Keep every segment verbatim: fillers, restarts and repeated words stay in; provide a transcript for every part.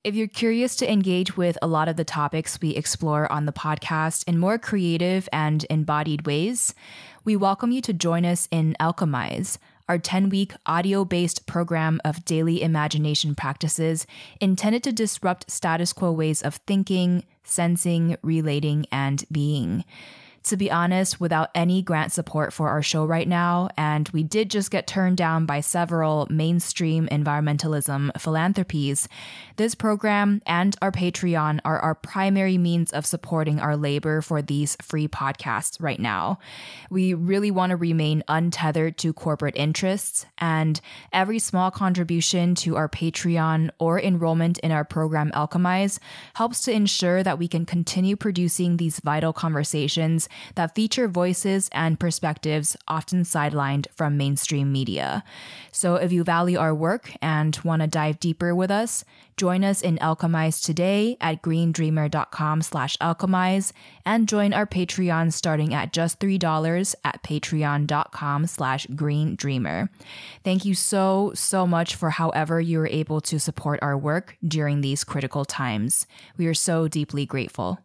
If you're curious to engage with a lot of the topics we explore on the podcast in more creative and embodied ways, we welcome you to join us in Alchemize, our ten-week audio-based program of daily imagination practices intended to disrupt status quo ways of thinking, sensing, relating, and being. To be honest, without any grant support for our show right now, and we did just get turned down by several mainstream environmentalism philanthropies, this program and our Patreon are our primary means of supporting our labor for these free podcasts right now. We really want to remain untethered to corporate interests, and every small contribution to our Patreon or enrollment in our program Alchemize helps to ensure that we can continue producing these vital conversations that feature voices and perspectives often sidelined from mainstream media. So if you value our work and want to dive deeper with us, join us in Alchemize today at greendreamer.com slash alchemize and join our Patreon starting at just three dollars at patreon.com slash greendreamer. Thank you so, so much for however you are able to support our work during these critical times. We are so deeply grateful.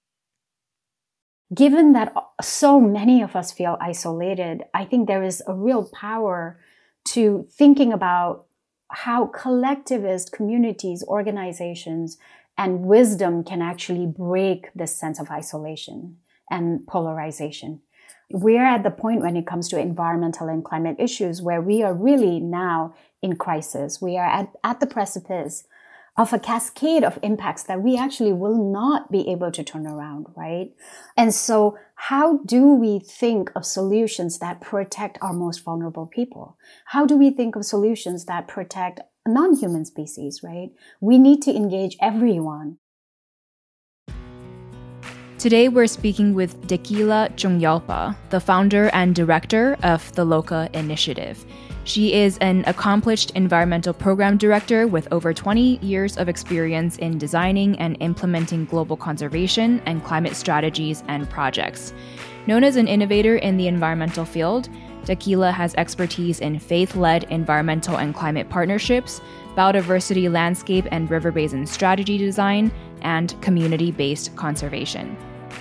Given that so many of us feel isolated, I think there is a real power to thinking about how collectivist communities, organizations, and wisdom can actually break this sense of isolation and polarization. We're at the point when it comes to environmental and climate issues where we are really now in crisis. We are at, at the precipice of a cascade of impacts that we actually will not be able to turn around, right? And so how do we think of solutions that protect our most vulnerable people? How do we think of solutions that protect non-human species, right? We need to engage everyone. Today, we're speaking with Dekila Chungyalpa, the founder and director of the Loka Initiative. She is an accomplished environmental program director with over twenty years of experience in designing and implementing global conservation and climate strategies and projects. Known as an innovator in the environmental field, Dekila has expertise in faith-led environmental and climate partnerships, biodiversity landscape and river basin strategy design, and community-based conservation.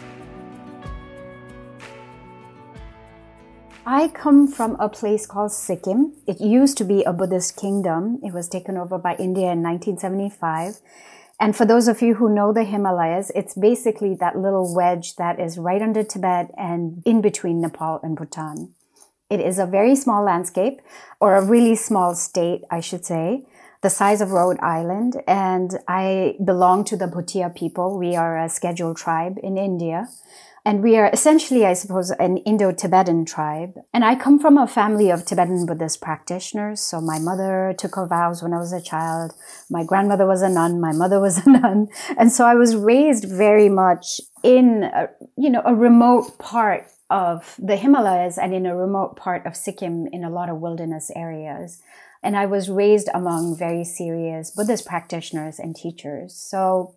I come from a place called Sikkim. It used to be a Buddhist kingdom. It was taken over by India in nineteen seventy-five. And for those of you who know the Himalayas, it's basically that little wedge that is right under Tibet and in between Nepal and Bhutan. It is a very small landscape, or a really small state, I should say, the size of Rhode Island. And I belong to the Bhutia people. We are a scheduled tribe in India. And we are essentially, I suppose, an Indo-Tibetan tribe. And I come from a family of Tibetan Buddhist practitioners. So my mother took her vows when I was a child. My grandmother was a nun. My mother was a nun. And so I was raised very much in, a, you know, a remote part of the Himalayas and in a remote part of Sikkim in a lot of wilderness areas. And I was raised among very serious Buddhist practitioners and teachers. So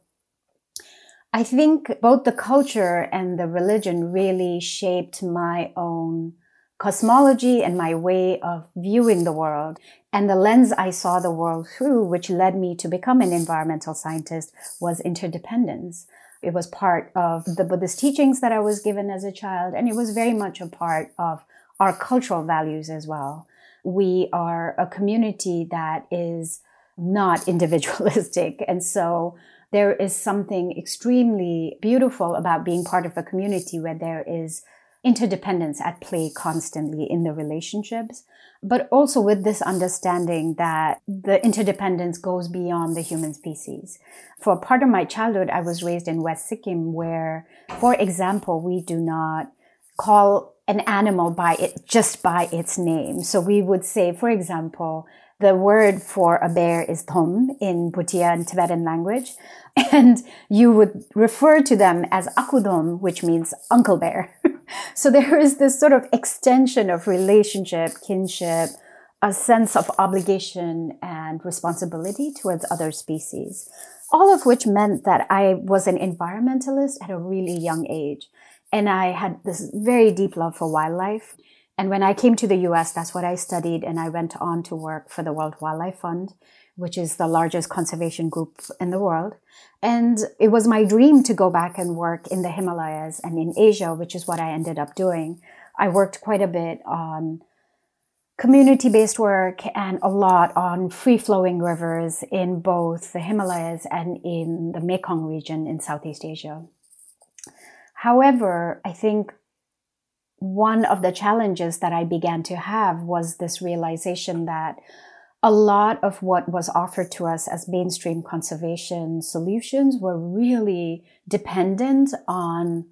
I think both the culture and the religion really shaped my own cosmology and my way of viewing the world. And the lens I saw the world through, which led me to become an environmental scientist, was interdependence. It was part of the Buddhist teachings that I was given as a child, and it was very much a part of our cultural values as well. We are a community that is not individualistic, and so there is something extremely beautiful about being part of a community where there is interdependence at play constantly in the relationships, but also with this understanding that the interdependence goes beyond the human species. For part of my childhood, I was raised in West Sikkim where, for example, we do not call an animal by it just by its name. So we would say, for example, the word for a bear is thom in Bhutia and Tibetan language. And you would refer to them as akudom, which means uncle bear. So there is this sort of extension of relationship, kinship, a sense of obligation and responsibility towards other species. All of which meant that I was an environmentalist at a really young age. And I had this very deep love for wildlife. And when I came to the U S, that's what I studied. And I went on to work for the World Wildlife Fund, which is the largest conservation group in the world. And it was my dream to go back and work in the Himalayas and in Asia, which is what I ended up doing. I worked quite a bit on community-based work and a lot on free-flowing rivers in both the Himalayas and in the Mekong region in Southeast Asia. However, I think one of the challenges that I began to have was this realization that a lot of what was offered to us as mainstream conservation solutions were really dependent on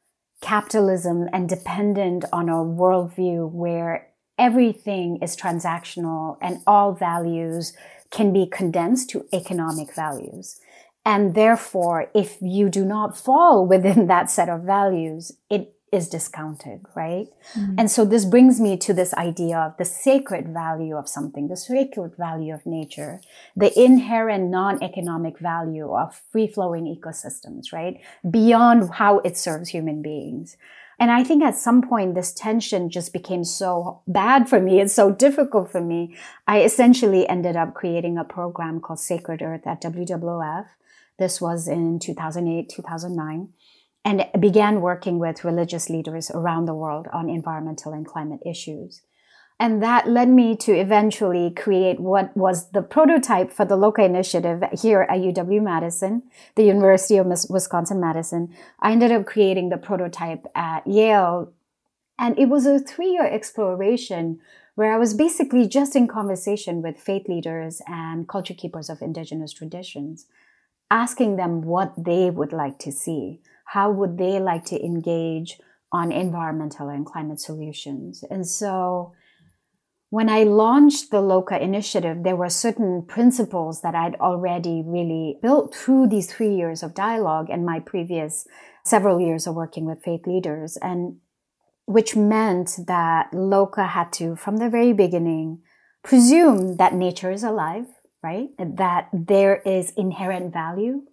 capitalism and dependent on a worldview where everything is transactional and all values can be condensed to economic values. And therefore, if you do not fall within that set of values, it is discounted, right? Mm-hmm. And so this brings me to this idea of the sacred value of something, the sacred value of nature, the inherent non-economic value of free-flowing ecosystems, right? Beyond how it serves human beings. And I think at some point, this tension just became so bad for me. It's so difficult for me. I essentially ended up creating a program called Sacred Earth at W W F. This was in two thousand eight, two thousand nine, and began working with religious leaders around the world on environmental and climate issues. And that led me to eventually create what was the prototype for the LOCA initiative here at U W-Madison, the University of Wisconsin-Madison. I ended up creating the prototype at Yale. And it was a three-year exploration where I was basically just in conversation with faith leaders and culture keepers of indigenous traditions, asking them what they would like to see. How would they like to engage on environmental and climate solutions? And so when I launched the LOCA initiative, there were certain principles that I'd already really built through these three years of dialogue and my previous several years of working with faith leaders, and which meant that LOCA had to, from the very beginning, presume that nature is alive, right? That there is inherent value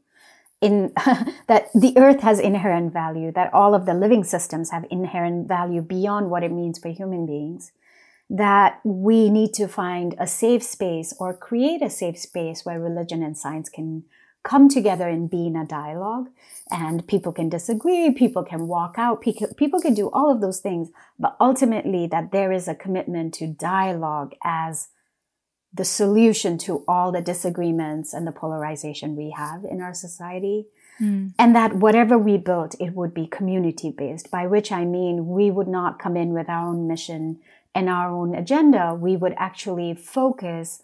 in that the earth has inherent value, that all of the living systems have inherent value beyond what it means for human beings, that we need to find a safe space or create a safe space where religion and science can come together and be in a dialogue, and people can disagree, people can walk out, people can do all of those things, but ultimately that there is a commitment to dialogue as the solution to all the disagreements and the polarization we have in our society. Mm. And that whatever we built, it would be community-based, by which I mean we would not come in with our own mission and our own agenda. We would actually focus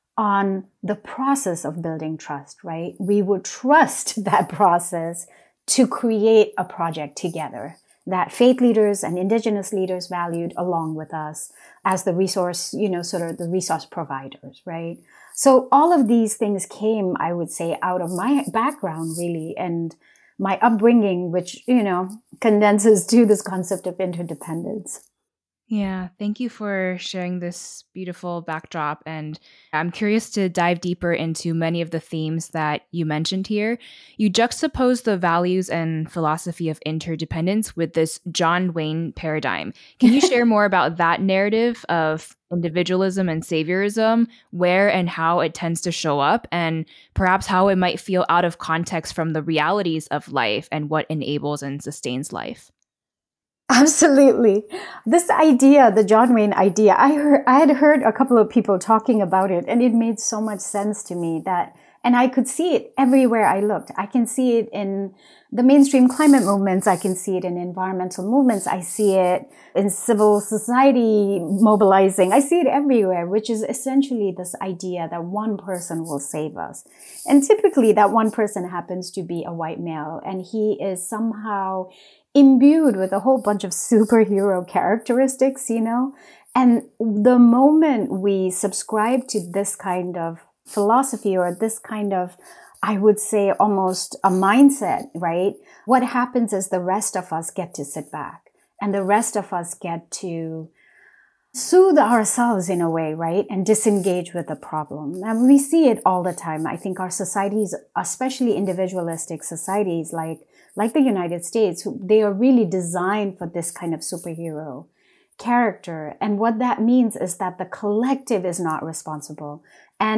on the process of building trust, right? We would trust that process to create a project together that faith leaders and indigenous leaders valued along with us as the resource, you know, sort of the resource providers, right? So all of these things came, I would say, out of my background, really, and my upbringing, which, you know, condenses to this concept of interdependence. Yeah, thank you for sharing this beautiful backdrop. And I'm curious to dive deeper into many of the themes that you mentioned here. You juxtapose the values and philosophy of interdependence with this John Wayne paradigm. Can you share more about that narrative of individualism and saviorism, where and how it tends to show up, and perhaps how it might feel out of context from the realities of life and what enables and sustains life? Absolutely. This idea, the John Wayne idea, I heard, I had heard a couple of people talking about it, and it made so much sense to me that, and I could see it everywhere I looked. I can see it in the mainstream climate movements. I can see it in environmental movements. I see it in civil society mobilizing. I see it everywhere, which is essentially this idea that one person will save us. And typically that one person happens to be a white male, and he is somehow imbued with a whole bunch of superhero characteristics, you know? And the moment we subscribe to this kind of philosophy or this kind of, I would say, almost a mindset, right? What happens is the rest of us get to sit back and the rest of us get to soothe ourselves in a way, right? And disengage with the problem. And we see it all the time. I think our societies, especially individualistic societies like like the United States, they are really designed for this kind of superhero character. And what that means is that the collective is not responsible. And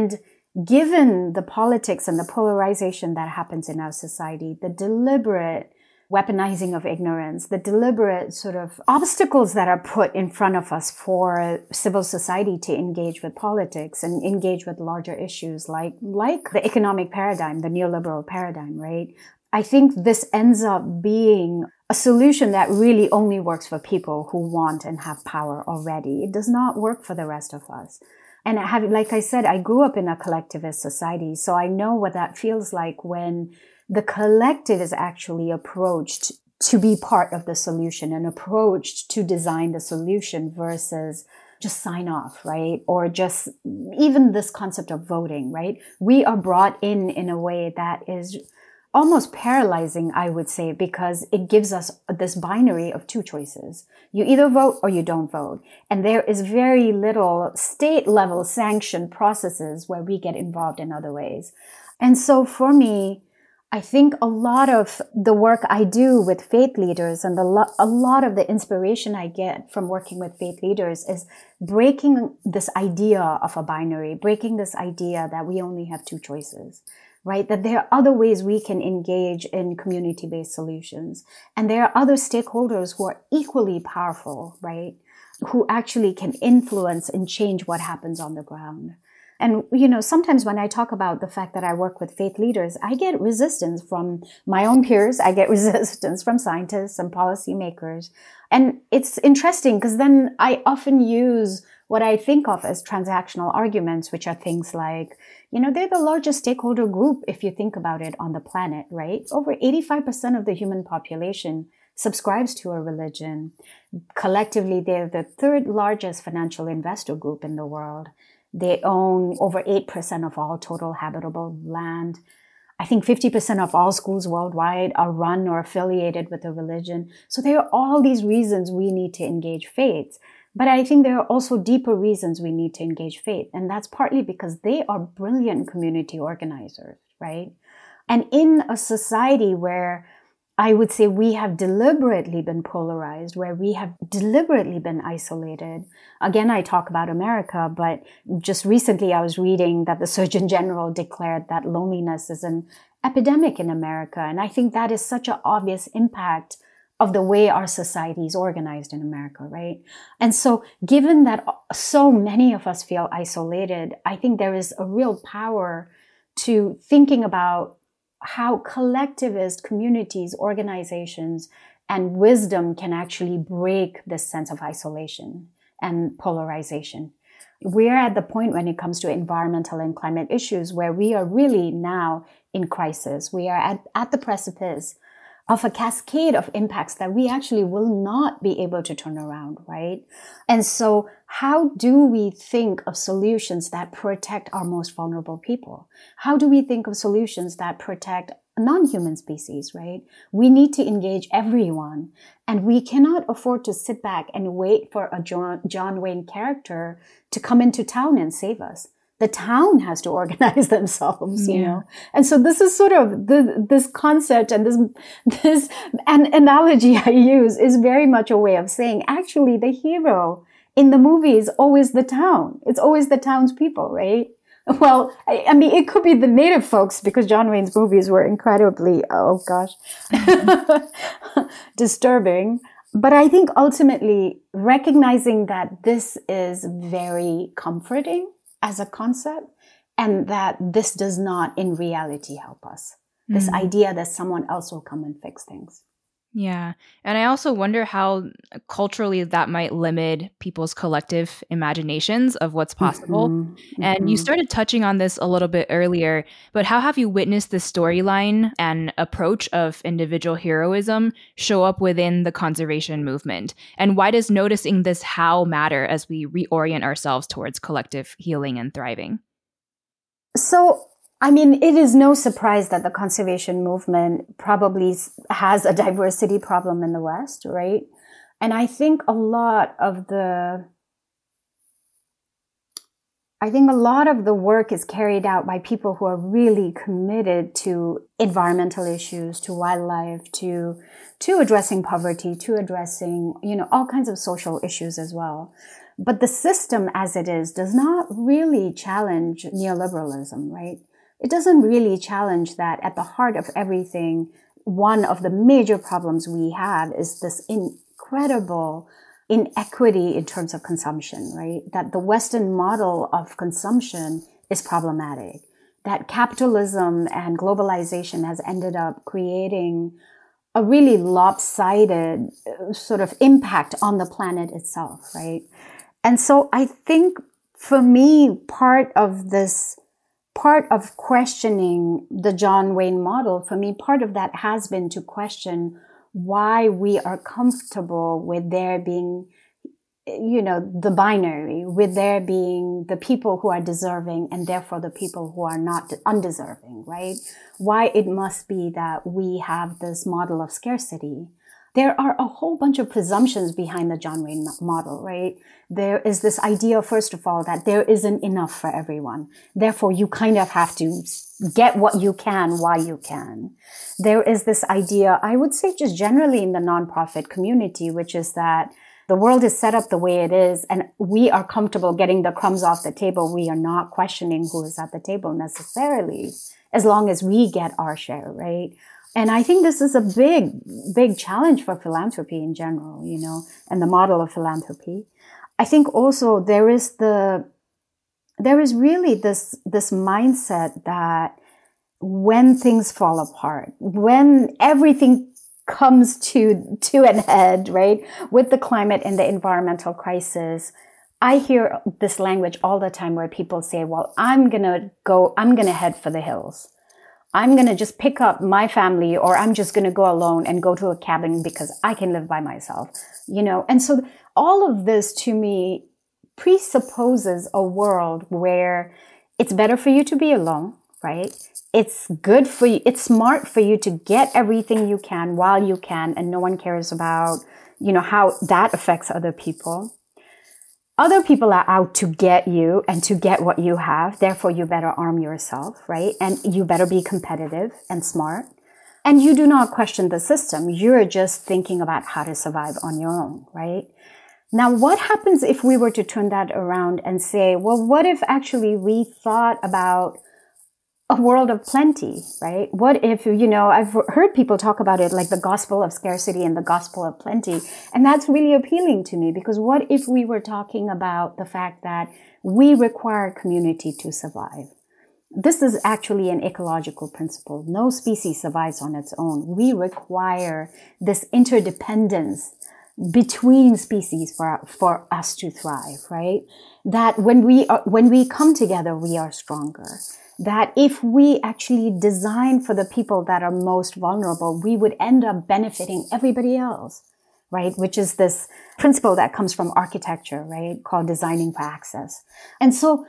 given the politics and the polarization that happens in our society, the deliberate weaponizing of ignorance, the deliberate sort of obstacles that are put in front of us for civil society to engage with politics and engage with larger issues like, like the economic paradigm, the neoliberal paradigm, right? I think this ends up being a solution that really only works for people who want and have power already. It does not work for the rest of us. And I have, like I said, I grew up in a collectivist society, so I know what that feels like when the collective is actually approached to be part of the solution and approached to design the solution versus just sign off, right? Or just even this concept of voting, right? We are brought in in a way that is almost paralyzing, I would say, because it gives us this binary of two choices. You either vote or you don't vote. And there is very little state level sanctioned processes where we get involved in other ways. And so for me, I think a lot of the work I do with faith leaders and the lo- a lot of the inspiration I get from working with faith leaders is breaking this idea of a binary, breaking this idea that we only have two choices, right? That there are other ways we can engage in community-based solutions. And there are other stakeholders who are equally powerful, right? Who actually can influence and change what happens on the ground. And, you know, sometimes when I talk about the fact that I work with faith leaders, I get resistance from my own peers. I get resistance from scientists and policymakers. And it's interesting because then I often use what I think of as transactional arguments, which are things like, you know, they're the largest stakeholder group, if you think about it, on the planet, right? Over eighty-five percent of the human population subscribes to a religion. Collectively, they're the third largest financial investor group in the world. They own over eight percent of all total habitable land. I think fifty percent of all schools worldwide are run or affiliated with a religion. So there are all these reasons we need to engage faith. But I think there are also deeper reasons we need to engage faith. And that's partly because they are brilliant community organizers, right? And in a society where I would say we have deliberately been polarized, where we have deliberately been isolated. Again, I talk about America, but just recently I was reading that the Surgeon General declared that loneliness is an epidemic in America. And I think that is such an obvious impact of the way our society is organized in America, right? And so given that so many of us feel isolated, I think there is a real power to thinking about how collectivist communities, organizations, and wisdom can actually break this sense of isolation and polarization. We're at the point when it comes to environmental and climate issues where we are really now in crisis. We are at, at the precipice of a cascade of impacts that we actually will not be able to turn around, right? And so how do we think of solutions that protect our most vulnerable people? How do we think of solutions that protect non-human species, right? We need to engage everyone. And we cannot afford to sit back and wait for a John, John Wayne character to come into town and save us. The town has to organize themselves, you yeah. know? And so this is sort of the, this concept and this, this an analogy I use is very much a way of saying, actually, the hero in the movie is always the town. It's always the townspeople, right? Well, I, I mean, it could be the native folks because John Wayne's movies were incredibly, oh gosh, disturbing. But I think ultimately recognizing that this is very comforting as a concept, and that this does not in reality help us. Mm-hmm. This idea that someone else will come and fix things. Yeah. And I also wonder how culturally that might limit people's collective imaginations of what's possible. Mm-hmm. And mm-hmm. you started touching on this a little bit earlier, but how have you witnessed the storyline and approach of individual heroism show up within the conservation movement? And why does noticing this how matter as we reorient ourselves towards collective healing and thriving? So, I mean, it is no surprise that the conservation movement probably has a diversity problem in the West, right? And I think a lot of the, I think a lot of the work is carried out by people who are really committed to environmental issues, to wildlife, to, to addressing poverty, to addressing, you know, all kinds of social issues as well. But the system as it is does not really challenge neoliberalism, right? It doesn't really challenge that at the heart of everything. One of the major problems we have is this incredible inequity in terms of consumption, right? That the Western model of consumption is problematic. That capitalism and globalization has ended up creating a really lopsided sort of impact on the planet itself, right? And so I think for me, part of this, part of questioning the John Wayne model, for me, part of that has been to question why we are comfortable with there being, you know, the binary, with there being the people who are deserving and therefore the people who are not undeserving, right? Why it must be that we have this model of scarcity. There are a whole bunch of presumptions behind the John Wayne model, right? There is this idea, first of all, that there isn't enough for everyone. Therefore, you kind of have to get what you can while you can. There is this idea, I would say just generally in the nonprofit community, which is that the world is set up the way it is, and we are comfortable getting the crumbs off the table. We are not questioning who is at the table necessarily, as long as we get our share, right? And I think this is a big, big challenge for philanthropy in general, you know, and the model of philanthropy. I think also there is the, there is really this, this mindset that when things fall apart, when everything comes to, to an end, right, with the climate and the environmental crisis, I hear this language all the time where people say, well, I'm going to go, I'm going to head for the hills. I'm going to just pick up my family, or I'm just going to go alone and go to a cabin because I can live by myself, you know? And so all of this to me presupposes a world where it's better for you to be alone, right? It's good for you. It's smart for you to get everything you can while you can, and no one cares about, you know, how that affects other people. Other people are out to get you and to get what you have. Therefore, you better arm yourself, right? And you better be competitive and smart. And you do not question the system. You're just thinking about how to survive on your own, right? Now, what happens if we were to turn that around and say, well, what if actually we thought about a world of plenty, right? What if, you know, I've heard people talk about it like the gospel of scarcity and the gospel of plenty. And that's really appealing to me, because what if we were talking about the fact that we require community to survive? This is actually an ecological principle. No species survives on its own. We require this interdependence between species for, for us to thrive, right? That when we are, when we come together, we are stronger. That if we actually design for the people that are most vulnerable, we would end up benefiting everybody else, right? Which is this principle that comes from architecture, right? Called designing for access. And so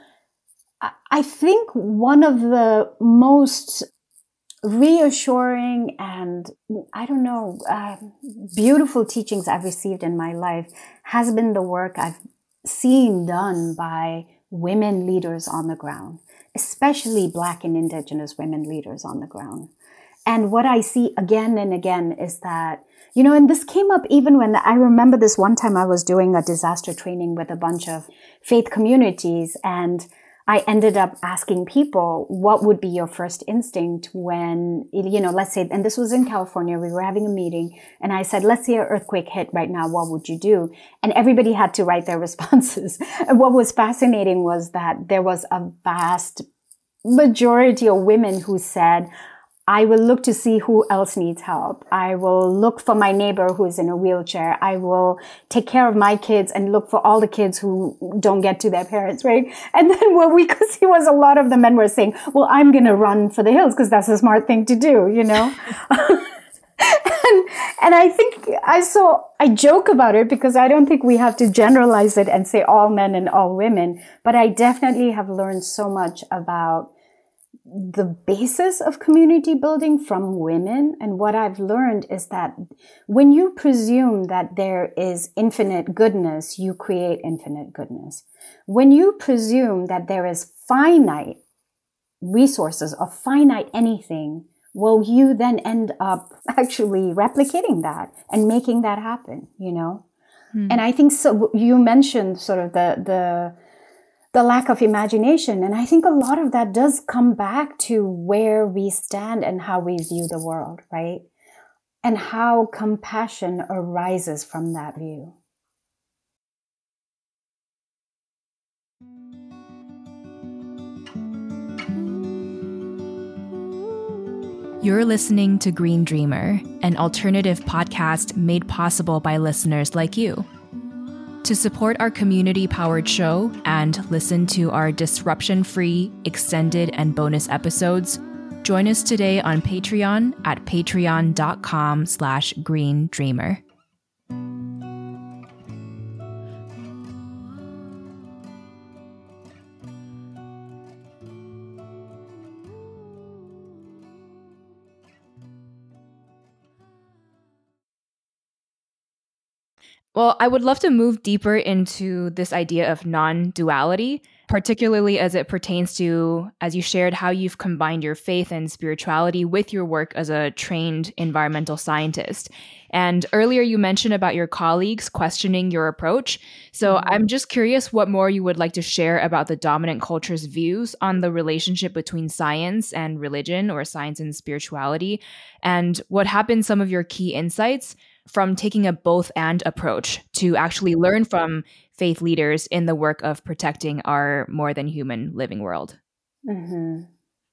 I think one of the most reassuring and, I don't know, uh, beautiful teachings I've received in my life has been the work I've seen done by women leaders on the ground, especially Black and Indigenous women leaders on the ground. And what I see again and again is that, you know, and this came up even when I remember this one time I was doing a disaster training with a bunch of faith communities, and I ended up asking people, what would be your first instinct when, you know, let's say, and this was in California, we were having a meeting, and I said, let's say an earthquake hit right now, what would you do? And everybody had to write their responses. And what was fascinating was that there was a vast majority of women who said, I will look to see who else needs help. I will look for my neighbor who is in a wheelchair. I will take care of my kids and look for all the kids who don't get to their parents, right? And then what we could see was a lot of the men were saying, well, I'm going to run for the hills because that's a smart thing to do, you know? and, and I think I saw, I joke about it because I don't think we have to generalize it and say all men and all women, but I definitely have learned so much about the basis of community building from women. And what I've learned is that when you presume that there is infinite goodness, you create infinite goodness. When you presume that there is finite resources or finite anything, well, you then end up actually replicating that and making that happen, you know? Mm. And I think so. You mentioned sort of the the the lack of imagination, and I think a lot of that does come back to where we stand and how we view the world, right? And how compassion arises from that view. You're listening to Green Dreamer, an alternative podcast made possible by listeners like you. To support our community-powered show and listen to our disruption-free, extended, and bonus episodes, join us today on Patreon at patreon.com slash Green Dreamer. Well, I would love to move deeper into this idea of non-duality, particularly as it pertains to, as you shared, how you've combined your faith and spirituality with your work as a trained environmental scientist. And earlier you mentioned about your colleagues questioning your approach. So mm-hmm. I'm just curious what more you would like to share about the dominant culture's views on the relationship between science and religion, or science and spirituality, and what have been some of your key insights from taking a both and approach to actually learn from faith leaders in the work of protecting our more than human living world. Mm-hmm.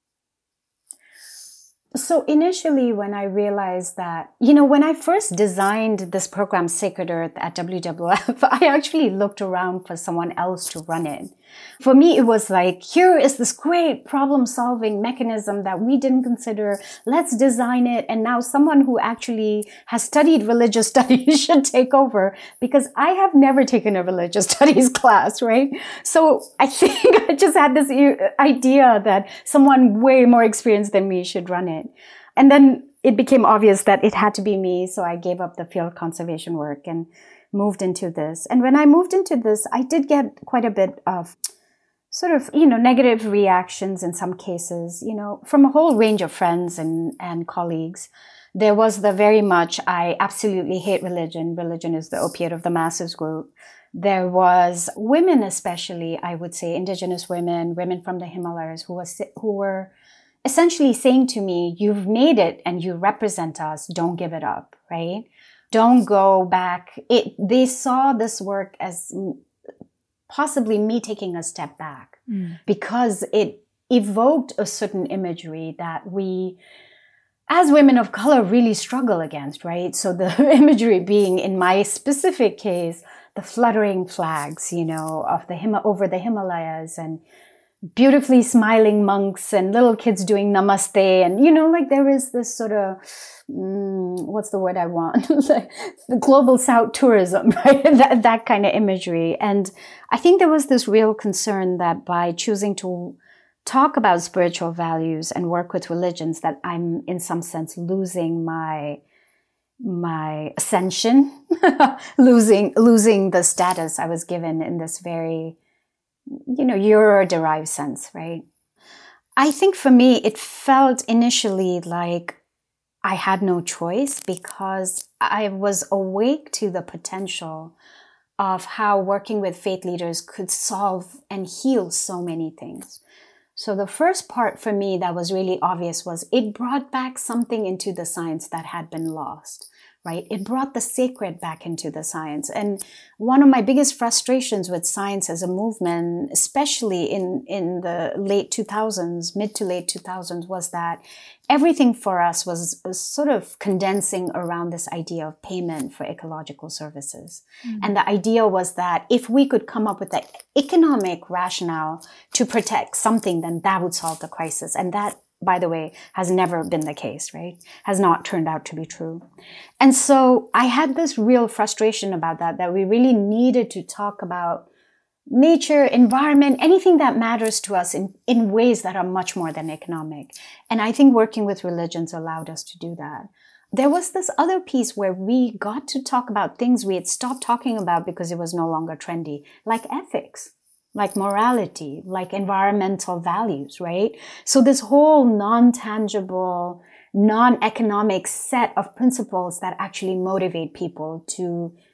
So initially, when I realized that, you know, when I first designed this program, Sacred Earth, at W W F, I actually looked around for someone else to run it. For me, it was like, here is this great problem-solving mechanism that we didn't consider. Let's design it. And now someone who actually has studied religious studies should take over, because I have never taken a religious studies class, right? So I think I just had this idea that someone way more experienced than me should run it. And then it became obvious that it had to be me. So I gave up the field conservation work and moved into this. And when I moved into this, I did get quite a bit of sort of, you know, negative reactions in some cases, you know, from a whole range of friends and, and colleagues. There was the very much, I absolutely hate religion. Religion is the opiate of the masses group. There was women, especially, I would say, indigenous women, women from the Himalayas, who was who were essentially saying to me, you've made it and you represent us. Don't give it up, right? Don't go back. It, they saw this work as possibly me taking a step back mm. because it evoked a certain imagery that we, as women of color, really struggle against, right? So the imagery being, in my specific case, the fluttering flags, you know, of the Hima- over the Himalayas, and beautifully smiling monks and little kids doing namaste. And, you know, like there is this sort of, mm, what's the word I want? Like the global South tourism, right? that, that kind of imagery. And I think there was this real concern that by choosing to talk about spiritual values and work with religions, that I'm in some sense losing my my ascension, losing losing the status I was given in this very, you know, Euro-derived sense, right? I think for me, it felt initially like I had no choice, because I was awake to the potential of how working with faith leaders could solve and heal so many things. So the first part for me that was really obvious was it brought back something into the science that had been lost, right? It brought the sacred back into the science. And one of my biggest frustrations with science as a movement, especially in, in the late two thousands, mid to late two thousands, was that everything for us was, was sort of condensing around this idea of payment for ecological services. Mm-hmm. And the idea was that if we could come up with the economic rationale to protect something, then that would solve the crisis. And that, by the way, has never been the case, right? Has not turned out to be true. And so I had this real frustration about that, that we really needed to talk about nature, environment, anything that matters to us in, in ways that are much more than economic. And I think working with religions allowed us to do that. There was this other piece where we got to talk about things we had stopped talking about because it was no longer trendy, like ethics, like morality, like environmental values, right? So this whole non-tangible, non-economic set of principles that actually motivate people to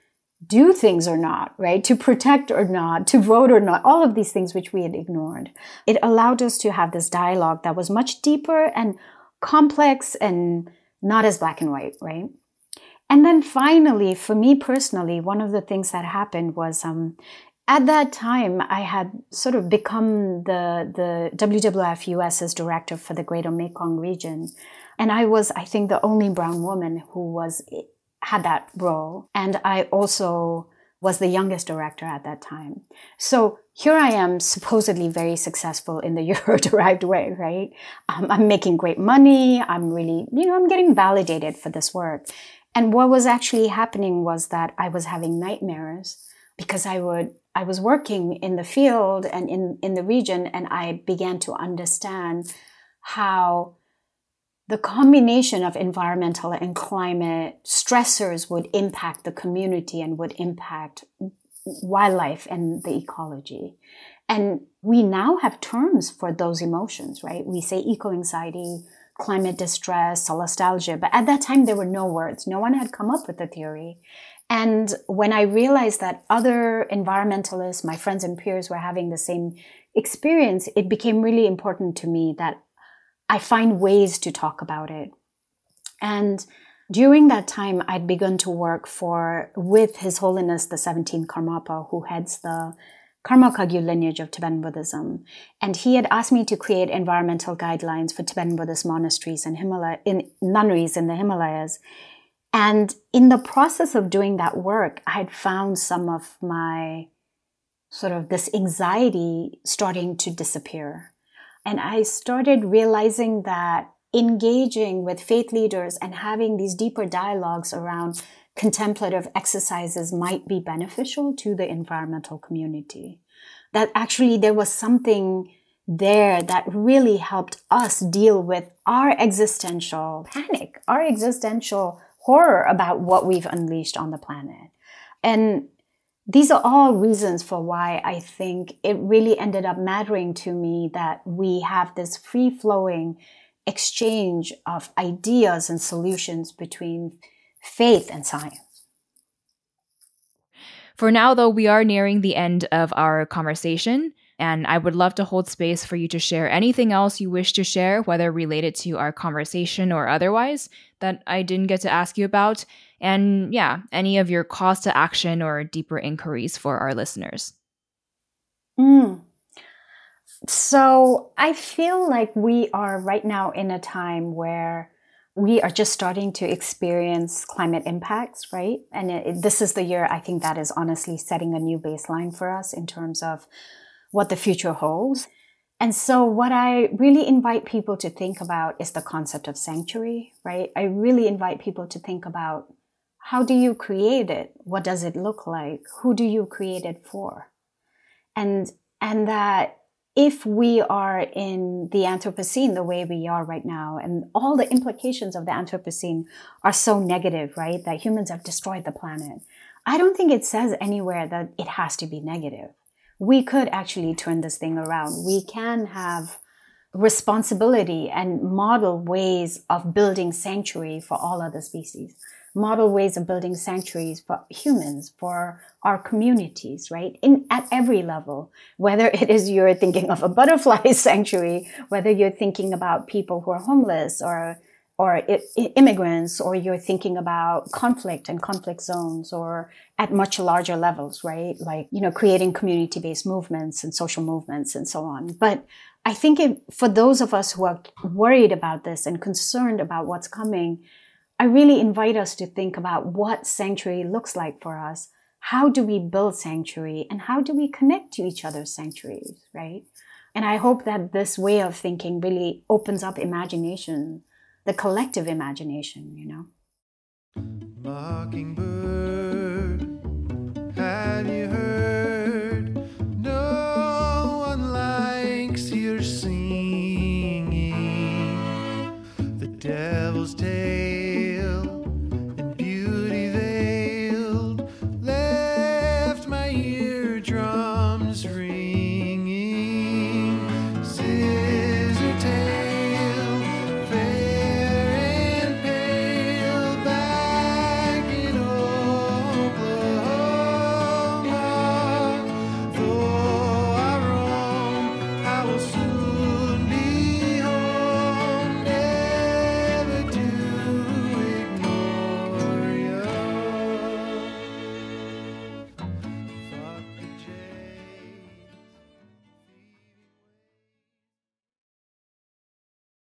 do things or not, right? To protect or not, to vote or not, all of these things which we had ignored. It allowed us to have this dialogue that was much deeper and complex and not as black and white, right? And then finally, for me personally, one of the things that happened was um, at that time, I had sort of become the, the W W F U S's director for the Greater Mekong region. And I was, I think, the only brown woman who was had that role. And I also was the youngest director at that time. So here I am, supposedly very successful in the Euro-derived way, right? Um, I'm making great money. I'm really, you know, I'm getting validated for this work. And what was actually happening was that I was having nightmares because I would, I was working in the field and in, in the region, and I began to understand how the combination of environmental and climate stressors would impact the community and would impact wildlife and the ecology. And we now have terms for those emotions, right? We say eco-anxiety, climate distress, solastalgia, but at that time there were no words. No one had come up with a theory. And when I realized that other environmentalists, my friends and peers, were having the same experience, it became really important to me that I find ways to talk about it. And during that time, I'd begun to work for, with His Holiness the seventeenth Karmapa, who heads the Karma Kagyu lineage of Tibetan Buddhism. And he had asked me to create environmental guidelines for Tibetan Buddhist monasteries and Himalaya, in nunneries in the Himalayas. And in the process of doing that work, I had found some of my sort of this anxiety starting to disappear. And I started realizing that engaging with faith leaders and having these deeper dialogues around contemplative exercises might be beneficial to the environmental community. That actually there was something there that really helped us deal with our existential panic, our existential horror about what we've unleashed on the planet. And these are all reasons for why I think it really ended up mattering to me that we have this free-flowing exchange of ideas and solutions between faith and science. For now, though, we are nearing the end of our conversation, and I would love to hold space for you to share anything else you wish to share, whether related to our conversation or otherwise, that I didn't get to ask you about. And yeah, any of your calls to action or deeper inquiries for our listeners. Mm. So I feel like we are right now in a time where we are just starting to experience climate impacts, right? And it, it, this is the year I think that is honestly setting a new baseline for us in terms of what the future holds. And so what I really invite people to think about is the concept of sanctuary, right? I really invite people to think about, how do you create it? What does it look like? Who do you create it for? And, and that if we are in the Anthropocene the way we are right now, and all the implications of the Anthropocene are so negative, right? That humans have destroyed the planet. I don't think it says anywhere that it has to be negative. We could actually turn this thing around. We can have responsibility and model ways of building sanctuary for all other species. Model ways of building sanctuaries for humans, for our communities, right? In, at every level, whether it is you're thinking of a butterfly sanctuary, whether you're thinking about people who are homeless or, or I- immigrants, or you're thinking about conflict and conflict zones, or at much larger levels, right? Like, you know, creating community-based movements and social movements and so on. But I think it, for those of us who are worried about this and concerned about what's coming, I really invite us to think about what sanctuary looks like for us. How do we build sanctuary, and how do we connect to each other's sanctuaries, right? And I hope that this way of thinking really opens up imagination, the collective imagination, you know? Mockingbird, have you heard? No one likes your singing. The devil's tale. Oh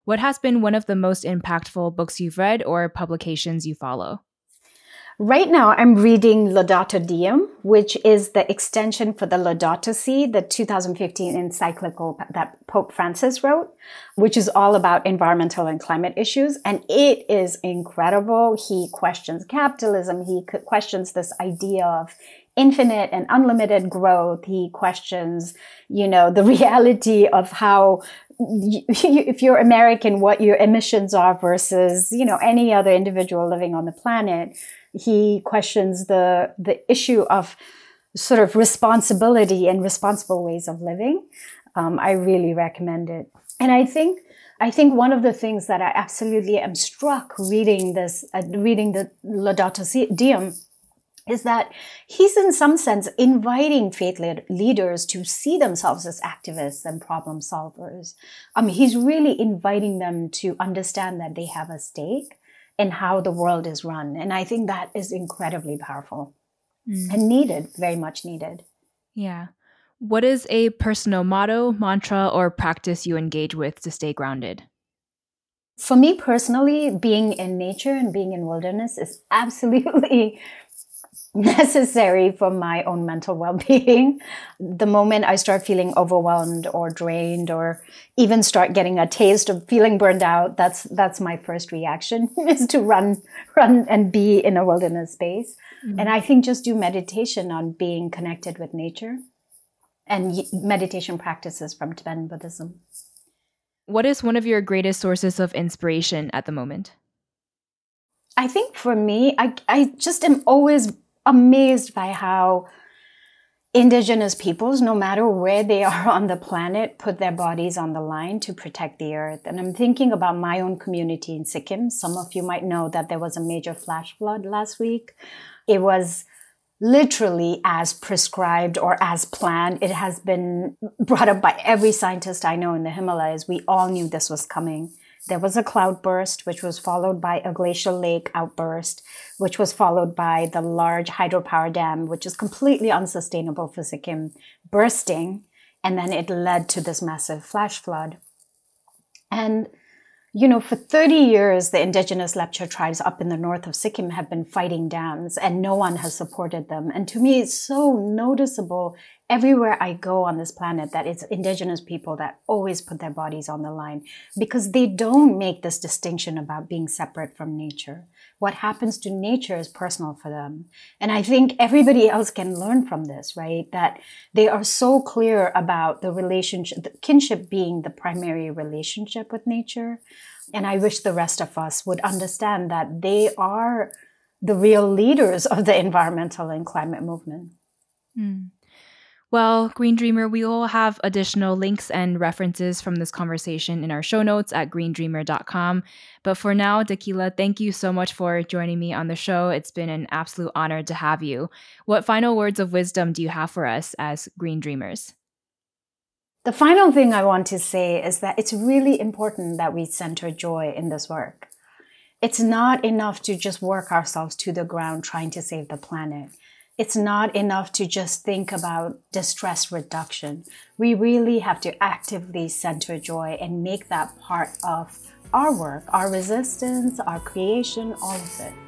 What has been one of the most impactful books you've read or publications you follow? Right now, I'm reading Laudato Deum, which is the extension for the Laudato Si, the two thousand fifteen encyclical that Pope Francis wrote, which is all about environmental and climate issues. And it is incredible. He questions capitalism. He questions this idea of infinite and unlimited growth. He questions, you know, the reality of how, if you're American, what your emissions are versus, you know, any other individual living on the planet. He questions the the issue of sort of responsibility and responsible ways of living. Um, I really recommend it. And I think I think one of the things that I absolutely am struck reading this, uh, reading the Laudato Deum, is that he's in some sense inviting faith leaders to see themselves as activists and problem solvers. I mean, he's really inviting them to understand that they have a stake in how the world is run. And I think that is incredibly powerful mm. and needed, very much needed. Yeah. What is a personal motto, mantra, or practice you engage with to stay grounded? For me personally, being in nature and being in wilderness is absolutely necessary for my own mental well-being. The moment I start feeling overwhelmed or drained or even start getting a taste of feeling burned out, that's that's my first reaction is to run run and be in a wilderness space. Mm-hmm. And I think just do meditation on being connected with nature and meditation practices from Tibetan Buddhism. What is one of your greatest sources of inspiration at the moment? I think for me, I I just am always amazed by how indigenous peoples, no matter where they are on the planet, put their bodies on the line to protect the earth. And I'm thinking about my own community in Sikkim. Some of you might know that there was a major flash flood last week. It was literally as prescribed or as planned. It has been brought up by every scientist I know in the Himalayas. We all knew this was coming. There was a cloud burst, which was followed by a glacial lake outburst, which was followed by the large hydropower dam, which is completely unsustainable for Sikkim, bursting. And then it led to this massive flash flood. And, you know, for thirty years, the indigenous Lepcha tribes up in the north of Sikkim have been fighting dams, and no one has supported them. And to me, it's so noticeable everywhere I go on this planet that it's indigenous people that always put their bodies on the line because they don't make this distinction about being separate from nature. What happens to nature is personal for them. And I think everybody else can learn from this, right? That they are so clear about the relationship, the kinship being the primary relationship with nature. And I wish the rest of us would understand that they are the real leaders of the environmental and climate movement. Mm. Well, Green Dreamer, we will have additional links and references from this conversation in our show notes at green dreamer dot com. But for now, Daquila, thank you so much for joining me on the show. It's been an absolute honor to have you. What final words of wisdom do you have for us as Green Dreamers? The final thing I want to say is that it's really important that we center joy in this work. It's not enough to just work ourselves to the ground trying to save the planet. It's not enough to just think about distress reduction. We really have to actively center joy and make that part of our work, our resistance, our creation, all of it.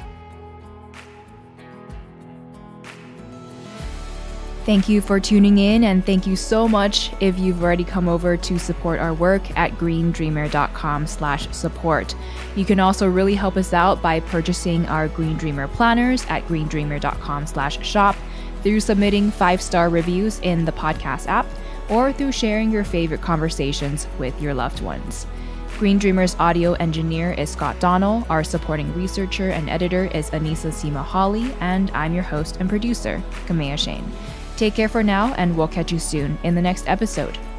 Thank you for tuning in, and thank you so much if you've already come over to support our work at green dreamer dot com slash support. You can also really help us out by purchasing our Green Dreamer planners at green dreamer dot com slash shop, through submitting five-star reviews in the podcast app, or through sharing your favorite conversations with your loved ones. Green Dreamer's audio engineer is Scott Donnell, our supporting researcher and editor is Anissa Sima Hawley, and I'm your host and producer, Kamea Shane. Take care for now, and we'll catch you soon in the next episode.